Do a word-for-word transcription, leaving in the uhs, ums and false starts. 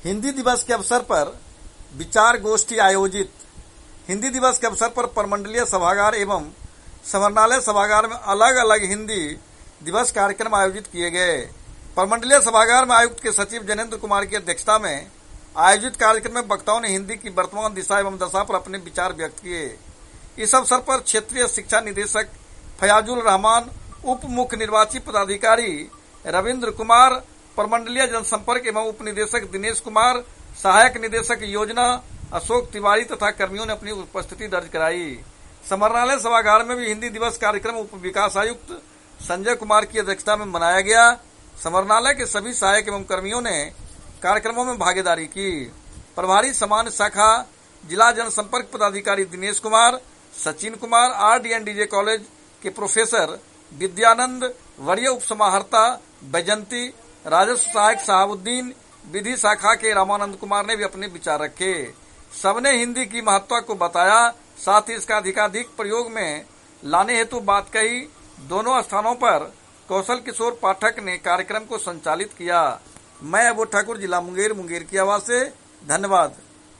हिंदी दिवस के अवसर पर विचार गोष्ठी आयोजित। हिंदी दिवस के अवसर पर प्रमंडलीय सभागार एवं समरणालय सभागार में अलग अलग हिंदी दिवस कार्यक्रम आयोजित किए गए। प्रमंडलीय सभागार में आयुक्त के सचिव जनेंद्र कुमार की अध्यक्षता में आयोजित कार्यक्रम में वक्ताओं ने हिंदी की वर्तमान दिशा एवं दशा पर अपने विचार व्यक्त किए। इस अवसर पर क्षेत्रीय शिक्षा निदेशक फयाजुल रहमान, उप मुख्य निर्वाची पदाधिकारी रविंद्र कुमार, प्रमंडलीय जनसंपर्क एवं उप निदेशक दिनेश कुमार, सहायक निदेशक योजना अशोक तिवारी तथा कर्मियों ने अपनी उपस्थिति दर्ज कराई। समरणालय सभागार में भी हिंदी दिवस कार्यक्रम उप विकास आयुक्त संजय कुमार की अध्यक्षता में मनाया गया। समरणालय के सभी सहायक एवं कर्मियों ने कार्यक्रमों में भागीदारी की। प्रभारी सामान्य शाखा जिला जनसंपर्क पदाधिकारी Dinesh Kumar, Sachin Kumar, R D N D J college के प्रोफेसर विद्यानंद, वरीय उप समाहर्ता बैजंती, राजस्व सहायक शहाबुद्दीन, विधि शाखा के रामानंद कुमार ने भी अपने विचार रखे। सबने हिंदी की महत्ता को बताया, साथ ही इसका अधिकाधिक प्रयोग में लाने हेतु बात कही। दोनों स्थानों पर कौशल किशोर पाठक ने कार्यक्रम को संचालित किया। मैं अबू ठाकुर, जिला मुंगेर, मुंगेर की आवाज से। धन्यवाद।